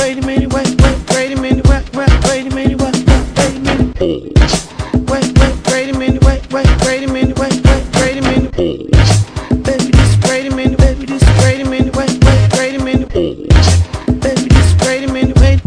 wait a minute, wait a minute, wait a minute, wait a minute, wait a minute, wait a minute, wait a minute, baby, just wait a minute, baby, just wait a minute, wait a minute, baby, just wait a minute, wait.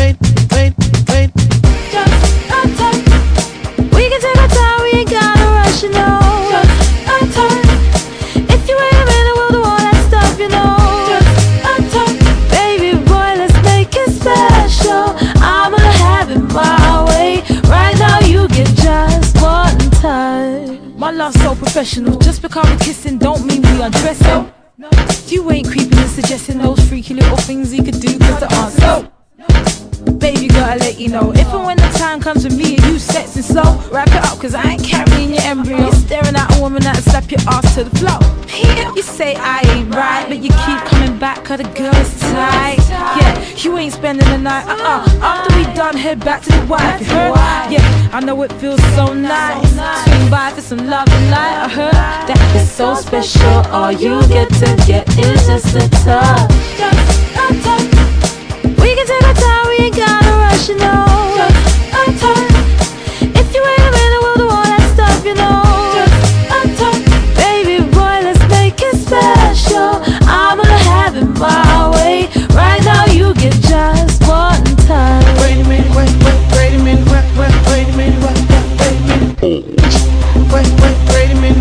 Just a touch. We can take our time, we ain't gotta rush, you know. Just a touch. If you wait a minute, we'll do all that stuff, you know. Just a touch. Baby boy, let's make it special. I'ma have it my way. Right now you get just one touch. My love's so professional. Just because we're kissing don't mean we undressing. You ain't creeping and suggesting those freaky little things you could do, cause the answer's no. Baby, gotta let you know, if and when the time comes with me and you sexing slow, wrap it up, cause I ain't carrying your embryo. You're staring at a woman that'll slap your ass to the floor. You say I ain't right, but you keep coming back cause the girl is tight. Yeah, you ain't spending the night, after we done, head back to the wife, you heard? Yeah, I know it feels so nice. Swing by for some love and light, I heard that it's so special. All you get to get is just a touch. Just a touch. We can take our time, we ain't gotta rush, you know. Just a touch. If you wait a minute, we'll do all that stuff, you know. Just a touch. Baby boy, let's make it special. I'ma have it my way. Right now you get just one touch. Wait a minute, wait a minute, wait a minute, wait a minute, wait a minute, wait a minute, wait a minute,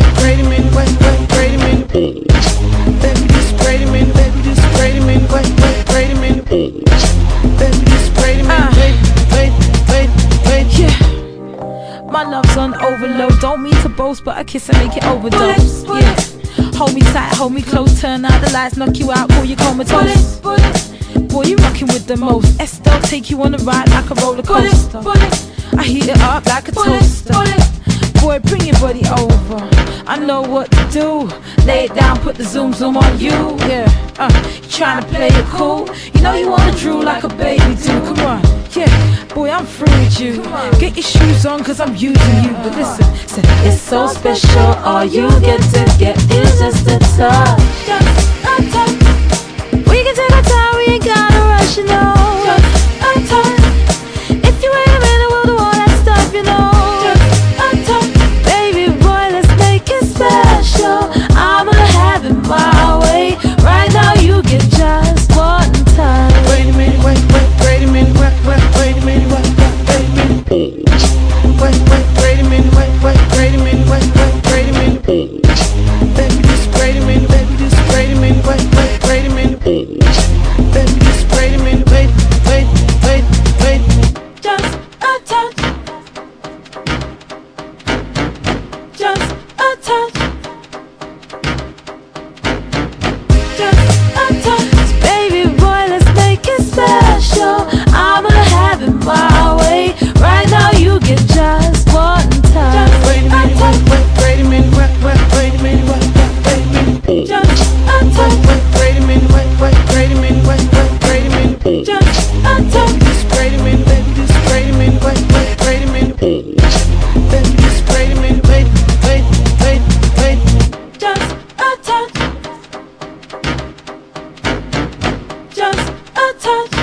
baby, just wait a minute, baby, just wait a minute, wait a minute, baby, just wait a minute, wait. Yeah, my love's on overload. Don't mean to boast, but a kiss and make it overdose. Yeah, hold me tight, hold me close, turn out the lights, knock you out, pull you comatose. Boy, you rockin' with the most. Estelle take you on a ride like a roller coaster. I heat it up like a toaster. Boy, bring your body over. I know what to do. Lay it down, put the zoom on you. Yeah, you tryna play it cool. You know you wanna drool like a baby do. Come on, yeah, boy, I'm through with you. Get your shoes on, cause I'm using you. But listen, it's so special. All you get to get is just a touch. Just a touch. We can take our time, we ain't gotta rush, you know. Just a touch. If you wait a minute, we'll do all that stuff, you know. Just a touch. Baby boy, let's make it special. I'ma have it my way. Right now you get just one touch. Wait a minute, wait a minute, wait a minute, wait a minute, wait a minute, wait a minute, wait a minute, baby, just wait a minute, baby, just wait a minute, wait a minute, baby, just wait a minute, wait. Just a touch. Just a touch. Just a touch. Baby boy, let's make it special. I'ma have it my way. Right now you get just one touch. Wait a minute, wait a minute, wait a minute, Just a touch. wait a minute, wait a minute, Just a touch. just wait a minute, baby, just wait a minute, wait a minute, baby, just wait a minute, wait. Just a touch. Just a touch.